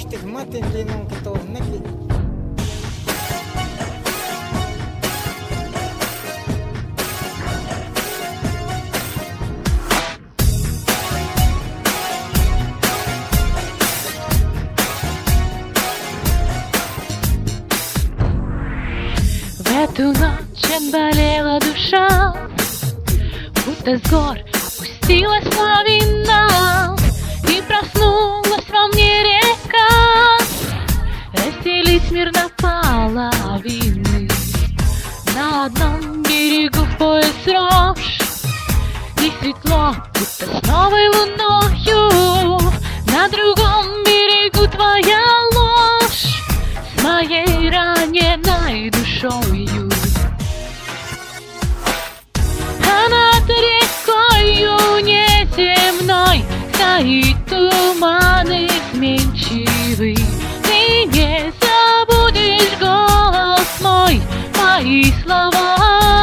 Ощутив мати длинном като неки. В эту ночь отболела душа, будто с гор опустилась лавина, и проснулась во мне река, разделить мир на половины. На одном берегу в пояс рожь, и светло, будто с новой луною. На другом берегу твоя ложь с моей раненой душою. А над рекою неземной стоит туман изменчивый. Ты не забудешь голос мой, мои слова.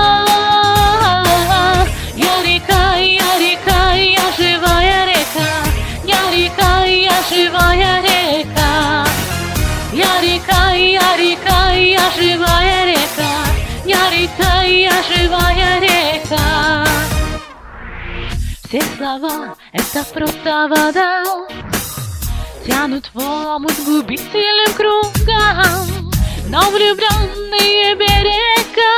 Я река, я живая река. Я река, я живая река. Я река, я живая река. Я река, я живая река. Все слова — это просто вода, тянут в омут губительным кругом. Но влюбленные берега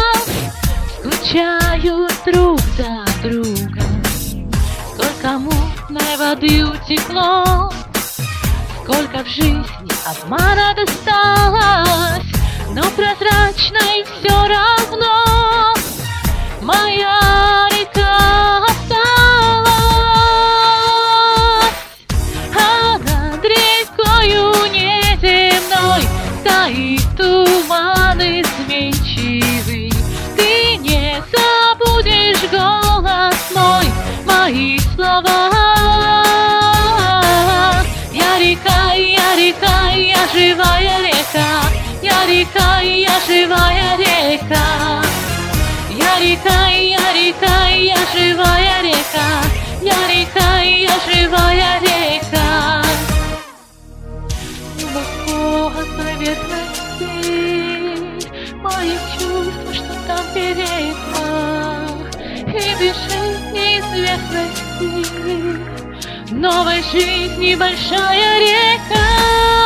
скучают друг за другом. Сколько мутной воды утекло, сколько в жизни обмана досталось, но прозрачной все равно моя река осталась. А над рекою неземной стоит туман изменчивый. Ты не забудешь голос мой, мои слова. Я река, я живая река. Я река, я живая река. Я река, я живая река. Я река, я живая река. Глубоко от поверхности мои чувства, что там передно, и бежит неизвестности новой жизни большая река.